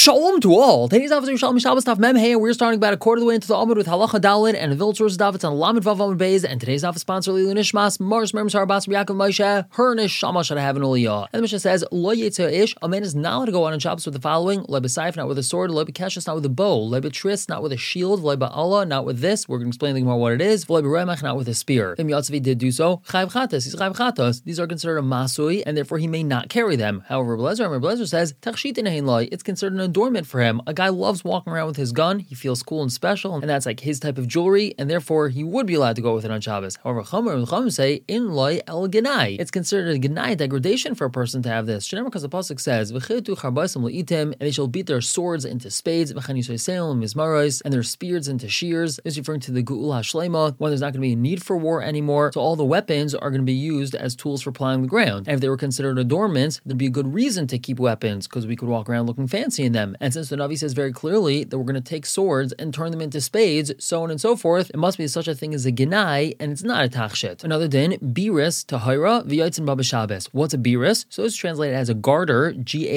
Shalom to all. Today's daf is Shalom Shabbos daf Mem Hey. We're starting about a quarter of the way into the Amud with Halacha Daled and the village source daf. It's on Lamed Vav Amud Beis, and today's daf is sponsored Lilu Nishmas Mars Merm Sarabas Yaakov Moshe. Her Nishama should have an Aliyah. And the Mishnah says Lo Yitzeh Ish. A man is not allowed to go out on Shabbos with the following: Lo B'Saif, not with a sword; Lo B'Keshes, not with a bow; Lo B'Tris, not with a shield; Lo B'Allah, not with this. We're going to explain the Gemara what it is. Lo B'Remach, not with a spear. If Yatzvi did do so, Chayv Chatas. He's Chayv Chatas. These are considered a masui, and therefore he may not carry them. However, Rabbi Lezer says Tachshit in Loy. It's considered an adornment for him. A guy loves walking around with his gun. He feels cool and special, and that's like his type of jewelry, and therefore he would be allowed to go with it on Shabbos. However, Chum say in loy el genai. It's considered a genai, degradation for a person to have this. Because the pasuk says, and they shall beat their swords into spades, and their spears into shears. This is referring to the Geula Shlema, when there's not going to be a need for war anymore. So all the weapons are going to be used as tools for plowing the ground. And if they were considered adornments, there'd be a good reason to keep weapons, because we could walk around looking fancy in them. And since the Navi says very clearly that we're going to take swords and turn them into spades, so on and so forth, it must be such a thing as a genai, and it's not a tachshit. Another din, biris tahira v'yotzin baba Shabbos. What's a biris? So it's translated as a garter,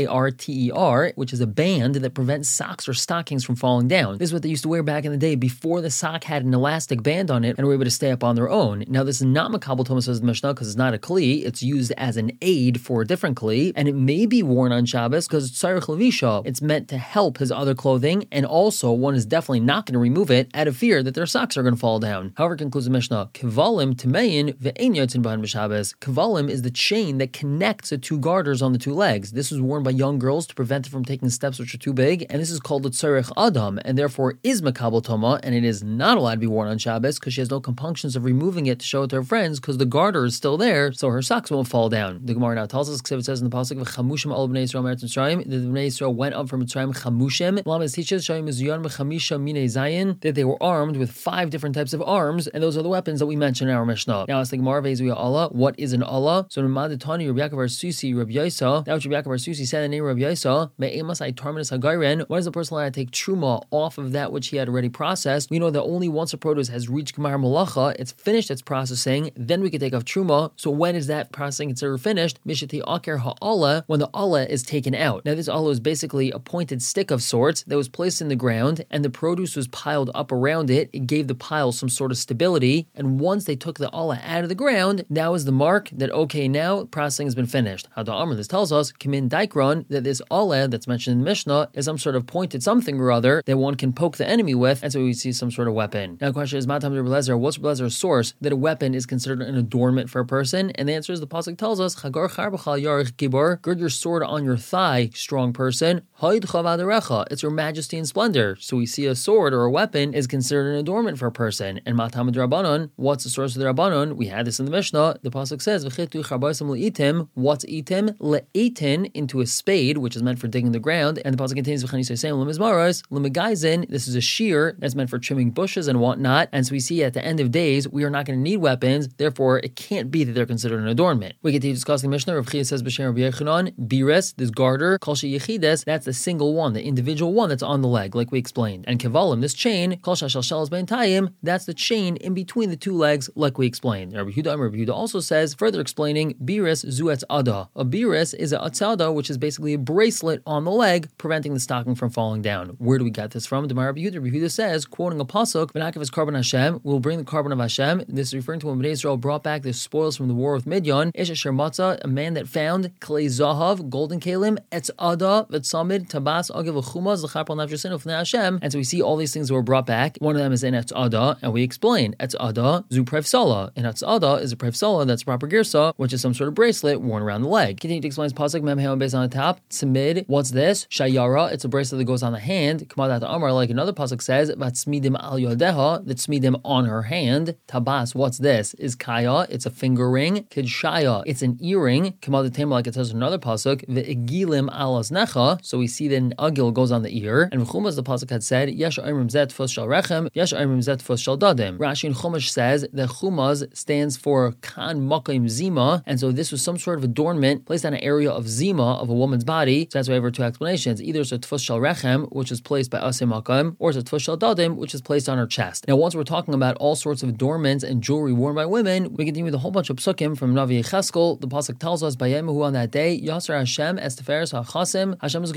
Garter, which is a band that prevents socks or stockings from falling down. This is what they used to wear back in the day before the sock had an elastic band on it and were able to stay up on their own. Now this is not makabel Thomas, says the Mishnah, because it's not a kli. It's used as an aid for a different kli, and it may be worn on Shabbos because it's tzarich levisha. It's meant to help his other clothing, and also one is definitely not going to remove it out of fear that their socks are going to fall down. However, concludes the Mishnah, Kivalim Timein ve'ein yotzin b'han b'Shabbos. Kivalim is the chain that connects the two garters on the two legs. This was worn by young girls to prevent them from taking steps which are too big, and this is called a tzarich adam, and therefore is makabel toma, and it is not allowed to be worn on Shabbos because she has no compunctions of removing it to show it to her friends, because the garter is still there, so her socks won't fall down. The Gemara now tells us, because it says in the pasuk, "V'chamushim al bnei Yisrael me'eretz Mitzrayim," that the bnei Yisrael went up from Mitzrayim chamushim. Lamed teaches shayim mizuyan b'chamisha minei zayin, that they were armed with 5 different types of arms, and those are the weapons that we mentioned in our Mishnah. Now, it's the Gemara ve'ezuya Allah. What is an Allah? So, Madatani Rabbi Yaakov bar Susi Rabbi Yosef. That which Rabbi Yaakov bar Susi said in the name of Rabbi Yosef, me'emas ay tarminus hagayren. What is the person allowed to take truma off of that which he had already processed? We know that only once a produce has reached Gemar Malacha, it's finished its processing, then we can take off truma. So when is that processing considered finished? Mishati aker ha'ala, when the Allah is taken out. Now this Allah is basically a pointed stick of sorts that was placed in the ground, and the produce was piled up around it. It gave the pile some sort of stability, and once they took the Allah out of the ground, that was the mark that, okay, now processing has been finished. How the Amr, this tells us, Kimin Daikron, that this Allah that's mentioned in the Mishnah is some sort of pointed something or other that one can poke the enemy with, and so we see some sort of weapon. Now the question is, Matam Rabbi Lezer, what's Rabbi Lezer's source that a weapon is considered an adornment for a person? And the answer is, the pasuk tells us, Chagar charbachal yarich gibor, gird your sword on your thigh, strong person. Haid chavaderecha, it's your majesty and splendor. So we see a sword or a weapon is considered an adornment for a person. And Matam Rabbanon, what's the source of the Rabbanon? We had this in the Mishnah. The pasuk says, V'chitu charbaisim le'itim. What's itim? Le'itin, into a spade, which is meant for digging the ground. And the pasuk contains v'chanisayim lemizmaros lemegaizen. This is a shear that's meant for trimming bushes and whatnot. And so we see at the end of days, we are not going to need weapons. Therefore, it can't be that they're considered an adornment. We continue discussing the Mishnah. Rav Chia says, B'shem Rabbi Yechanan, biris, this garter, kol sheyichides, that's the single one, the individual one that's on the leg, like we explained. And kivalim, this chain, kol shashal beintayim, that's the chain in between the two legs, like we explained. Rabbi Yehuda also says, further explaining, biris zuetz ada. A biris is a atzada, which is basically a bracelet on the leg, preventing the stocking from falling down. Where do we get this from? Rabbi Yehuda says, quoting a pasuk, "V'nakav is carbon Hashem, we'll bring the carbon of Hashem." This is referring to when Bnei Israel brought back the spoils from the war with Midian. Ish asher matzah, a man that found klei zahav, golden kalim, etz ada, v'tzamid, tabas, agiv v'chumaz, l'charpal nafshasin ufnei Hashem. And so we see all these things that were brought back. One of them is in etz ada, and we explain etz ada zu prevsala. And etz ada is a prevsala, that's proper girsa, which is some sort of bracelet worn around the leg. Continue to explain pasuk mem heon based on the top. Tzimid, what's this? Shayara, it's a bracelet that goes on the hand. Kamadat Amar, like another pasuk says, vatzmidim al yodeha, that smidim on her hand. Tabas, what's this? Is kaya, it's a finger ring. Kidshaya, it's an earring. Kamadat Tamer, like it says in another pasuk, ve'igilim al aznecha. So we see that an agil goes on the ear. And Chumash, the pasuk had said, yesh oimrim zet fus shal rechem, yesh oimrim zet fus shal dadim. Rashi in Chumash says that Chumash stands for kan makim zima, and so this was some sort of adornment placed on an area of zima of a woman's body. So that's why I have 2 explanations. Either it's a tfus shal rechem, which is placed by asay makam, or it's a tfus shal dadim, which is placed on her chest. Now, once we're talking about all sorts of adornments and jewelry worn by women, we continue with a whole bunch of psukim from Navi Yecheskel. The pasuk tells us, "Bayemahu on that day, Yasser Hashem es teferes hachasim." Hashem is going to remove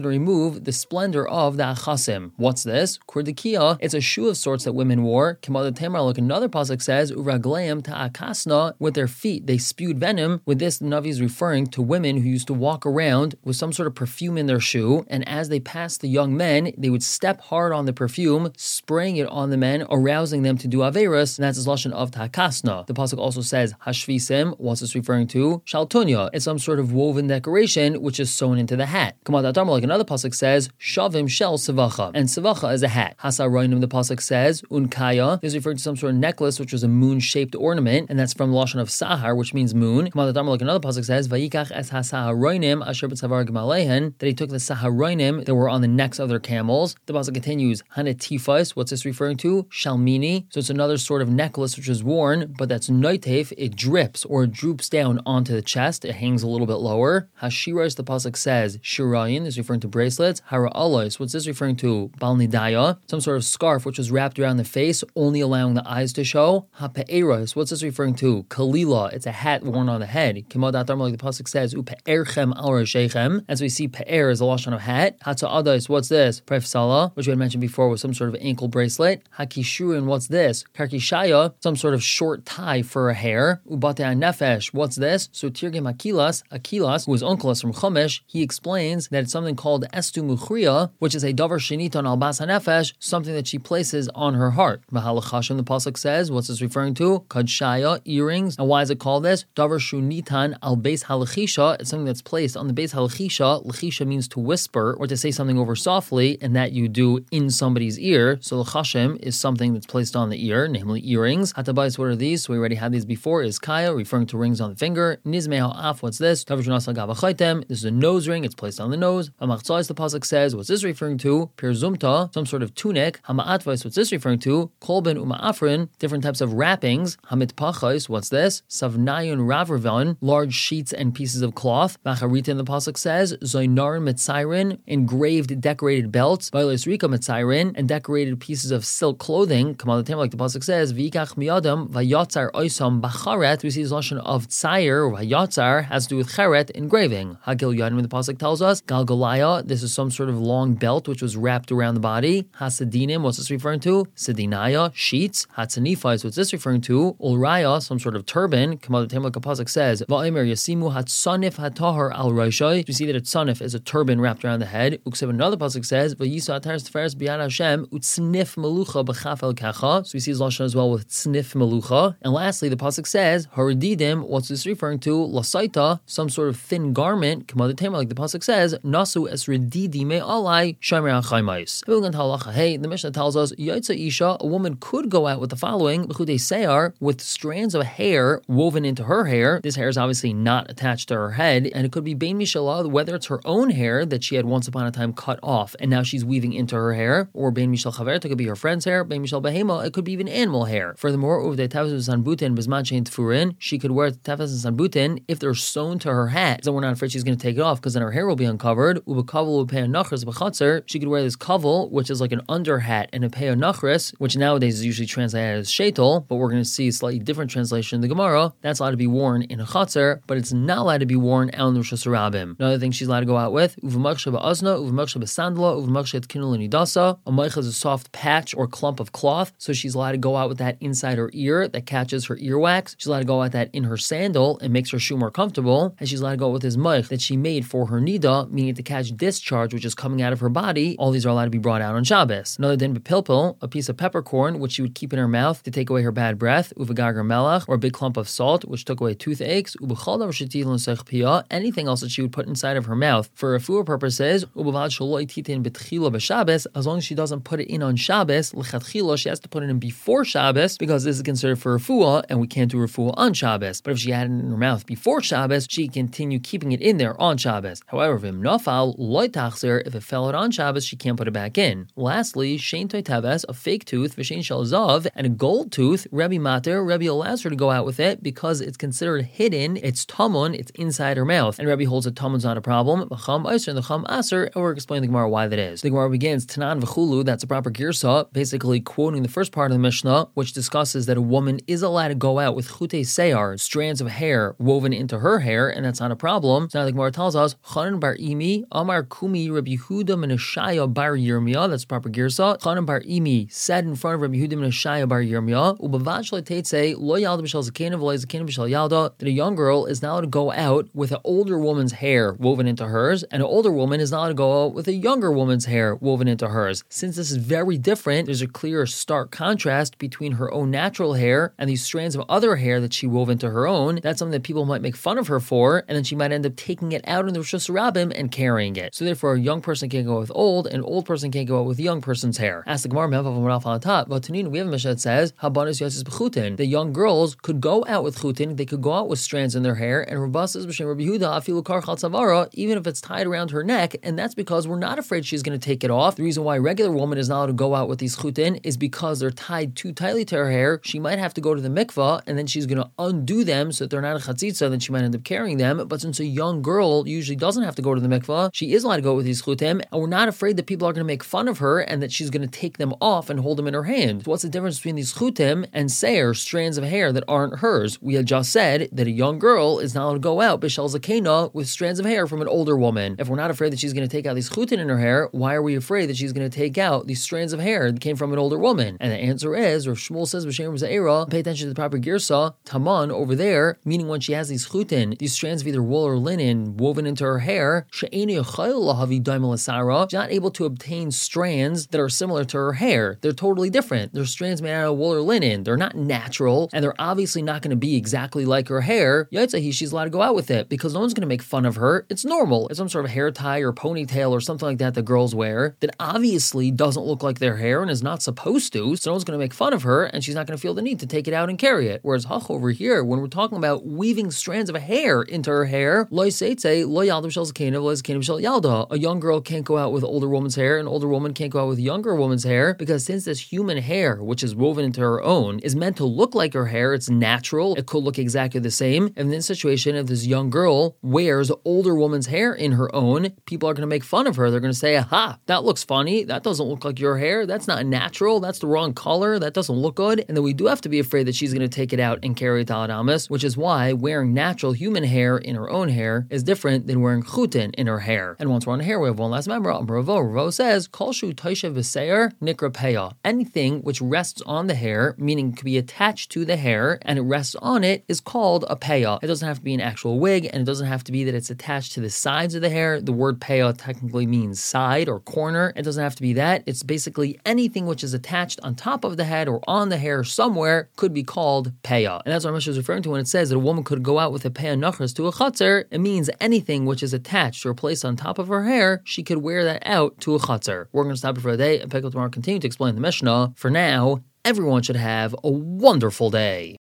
remove the splendor of the achasim. What's this? Kurdikia. It's a shoe of sorts that women wore. Kimada Tamar, like another pasuk says, Uragleim ta'akasna, with their feet they spewed venom. With this, the Navi is referring to women who used to walk around with some sort of perfume in their shoe, and as they passed the young men, they would step hard on the perfume, spraying it on the men, arousing them to do averos, and that's his lashon of ta'akasna. The pasuk also says hashvisim. What's this referring to? Shaltunya. It's some sort of woven decoration which is sewn into the hat. Kamad Atamar, like another pasuk says, Shavim shel Sevacha, and Sevacha is a hat. Hasaroinim, the pasuk says, Unkaya. This is referring to some sort of necklace which was a moon-shaped ornament, and that's from the lashon of Sahar, which means moon. Kamad Atamar, like another pasuk says, Vayikach es hasaharoinim asher b'tzavar gemalehen, that he took the saharoinim that were on the necks of their camels. The pasuk continues, Hanetifos. What's this referring to? Shalmini. So it's another sort of necklace which is worn, but that's noitef. It drips or it droops down onto the chest. It hangs a little bit lower. Hashiras, the pasuk says, Shirayin is referring to bracelets. Hara'alos, what's this referring to? Balnidaya, some sort of scarf which was wrapped around the face, only allowing the eyes to show. Ha'pe'eros, what's this referring to? Kalila, it's a hat worn on the head. Kimadatar, like the pasuk says, Upe'erchem al rashechem. As we see, pe'er is a lashon of hat. Hatza'adais, what's this? Prefsala, which we had mentioned before, was some sort of ankle bracelet. Hakishurin, what's this? Karkishaya, some sort of short tie for a hair. Ubate nefesh, what's this? So Tirgem Akilas, who is Onkelos from Chumash, he explains that it's something called Estu Muchriya, which is a davar sheniton al bas hanefesh, something that she places on her heart. Mahalachashim, the pasuk says, what's this referring to? Kadshaya, earrings. And why is it called this? Davar shunitan al beis halachisha. It's something that's placed on the beis halachisha. Lachisha means to whisper or to say something over softly, and that you do in somebody's ear. So lachashim is something that's placed on the ear, namely earrings. Hatabais, what are these? So we already had these before. Is kaya, referring to rings on the finger. Nizmei ha'af, what's this? This is a nose ring, it's placed on the nose. Hamachtzais, the pasuk says, what's this referring to? Pirzumta, some sort of tunic. Hama'atvais, what's this referring to? Kolben uma'afrin, different types of wrappings. Hamitpachais, what's this? Savnayun ravravan, large sheets and pieces of cloth. Bacharitin, the pasuk says, Zoinarin mitzairin, engraved, decorated belts. Bailis rika mitzairin, and decorated pieces of silk clothing. Kamalatim, like the pasuk says, V'ikach miyadam vayotzar oisam bacharet. We see this lashon of tzair or vayotzar has to do with cheret, engraving. Hagil Yadim, the pasuk tells us, Galgalaya, this is some sort of long belt which was wrapped around the body. Hasadinim, what's this referring to? Sidinaya, sheets. Hatsanifais, what's this referring to? Ulraya, some sort of turban. Kamalatim, like the pasuk says, Va'omer yasimu hatsanif hatahar al roshai. You see that a tsanif is a turban wrapped around the head. Ukseb, another pasuk says, Vayisa ataris teferes biyad Hashem utsnif melucha b'chaf el kacha. So we see his lashon as well with tsnif melucha. And lastly, the pasuk says, Harididim, what's this referring to? Lasaita, some sort of thin garment. Kamadatem, like the pasuk says, Nasu es redidi me alai shomer achaymais. Moving on to halacha hey, the Mishnah tells us, Yaitza isha, a woman could go out with the following, b'chudei seyar, with strands of hair woven into her hair. This hair is obviously not attached to her head, and it could be bein mishalah, whether it's her own hair that she had once upon a time cut off, and now she's weaving into her hair, or bein mishal chaverta, it could be her friend's hair, bein mishal behema, it could be even animal hair. Furthermore, uvdei tefes sanbutin bizman shein tfurin, she could wear tefes and sanbutin if they're sewn to her hat, so we're not afraid she's going to take it off, because then her hair will be uncovered. Ubakavel upei nachris b'chatzer, she could wear this kavel, which is like an under hat, and a pei nachris, which nowadays is usually translated as shaitel, but we're going to see a slightly different translation in the Gemara. That's allowed to be worn in a chatzer, but it's not allowed to be worn out in the Rosh Hashanah. Another thing she's allowed to go out with, uvamaksha ba'azna, uvamaksha b'sandla, uvamaksha t'kinul nidasa. A meicha is a soft patch or clump of cloth, so she's allowed to go out with that inside her ear that catches her earwax. She's allowed to go out with that in her sandal and makes her shoe more comfortable, and she's allowed to go out with this meich that she made for her nida, meaning to catch discharge which is coming out of her body. All these are allowed to be brought out on Shabbos. Another din b'pilpil, a piece of peppercorn which she would keep in her mouth to take away her bad breath, uvagargar melach, or a big clump of salt which took away toothaches, anything else that she would put inside of her mouth for refuah purposes, as long as she doesn't put it in on Shabbos, she has to put it in before Shabbos because this is considered for refuah and we can't do refuah on Shabbos. But if she had it in her mouth before Shabbos, she can continue keeping it in there on Shabbos. However, if it fell out on Shabbos, she can't put it back in. Lastly, shein toiteves, a fake tooth, v'shein shalzav, and a gold tooth, Rebbe Mater, Rebbe allows her to go out with it because it's considered hidden, it's tamun, it's inside her mouth. And Rebbe holds that tamun's not a problem. The cham iser and the cham aser, and we're explaining the Gemara why that is. The Gemara begins, Tanan v'chulu, that's a proper girsa, basically quoting the first part of the Mishnah, which discusses that a woman is allowed to go out with chutei seyar, strands of hair woven into her hair, and that's not a problem. So now the Gemara tells us, Chanan bar imi, amar kum Imi Rabbi Yehuda ben Ashaya bar Yirmiyah, that's proper girsa. Chanan bar Imi said in front of Rabbi Yehuda ben Ashaya bar Yirmiyah, Ubavad shel teitze lo yalda b'shel zakena v'lo zakena b'shel yalda, that a young girl is not allowed to go out with an older woman's hair woven into hers, and an older woman is not allowed to go out with a younger woman's hair woven into hers. Since this is very different, there's a clear, stark contrast between her own natural hair and these strands of other hair that she wove into her own. That's something that people might make fun of her for, and then she might end up taking it out in the Rosh Hashanah and carrying it. So therefore, a young person can't go out with old, and an old person can't go out with a young person's hair. Ask the Gemara, we have a Mishnah that says, Habanas Yotzes b'chutin. The young girls could go out with chutin, they could go out with strands in their hair, and Rabbah says, Rabbi Yehuda, afilu karchal tzavara, even if it's tied around her neck, and that's because we're not afraid she's going to take it off. The reason why a regular woman is not allowed to go out with these chutin is because they're tied too tightly to her hair. She might have to go to the mikvah, and then she's going to undo them so that they're not a chatzitza, then she might end up carrying them. But since a young girl usually doesn't have to go to the mikvah, she is allowed to go with these chutim, and we're not afraid that people are going to make fun of her and that she's going to take them off and hold them in her hand. So what's the difference between these chutim and seir, strands of hair that aren't hers? We had just said that a young girl is not allowed to go out b'shel zakena with strands of hair from an older woman. If we're not afraid that she's going to take out these chutin in her hair, why are we afraid that she's going to take out these strands of hair that came from an older woman? And the answer is, Rav Shmuel says, B'Shem Za'era, pay attention to the proper girsa, taman over there, meaning when she has these chutin, these strands of either wool or linen woven into her hair, she's not able to obtain strands that are similar to her hair. They're totally different. They're strands made out of wool or linen. They're not natural, and they're obviously not going to be exactly like her hair. She's allowed to go out with it because no one's going to make fun of her. It's normal. It's some sort of hair tie or ponytail or something like that girls wear that obviously doesn't look like their hair and is not supposed to, so no one's going to make fun of her, and she's not going to feel the need to take it out and carry it. Whereas over here, when we're talking about weaving strands of hair into her hair, a young girl can't go out with older woman's hair, an older woman can't go out with younger woman's hair, because since this human hair, which is woven into her own, is meant to look like her hair, it's natural, it could look exactly the same. And in this situation, if this young girl wears older woman's hair in her own, people are going to make fun of her. They're going to say, aha, that looks funny, that doesn't look like your hair, that's not natural, that's the wrong color, that doesn't look good. And then we do have to be afraid that she's going to take it out and carry it to Adamas, which is why wearing natural human hair in her own hair is different than wearing chutin in her hair. And once we're on hair, we have one last member. Ravo says, Kol shu toishev v'seir nikra peya. Anything which rests on the hair, meaning could be attached to the hair, and it rests on it, is called a peya. It doesn't have to be an actual wig, and it doesn't have to be that it's attached to the sides of the hair. The word peya technically means side or corner. It doesn't have to be that. It's basically anything which is attached on top of the head or on the hair somewhere could be called peya. And that's what Rashi is referring to when it says that a woman could go out with a peya nachas to a chatzar. It means anything which is attached or placed on top of her hair, she could wear that out to a chatzar. We're going to stop it for a day and pick up tomorrow and continue to explain the Mishnah. For now, everyone should have a wonderful day.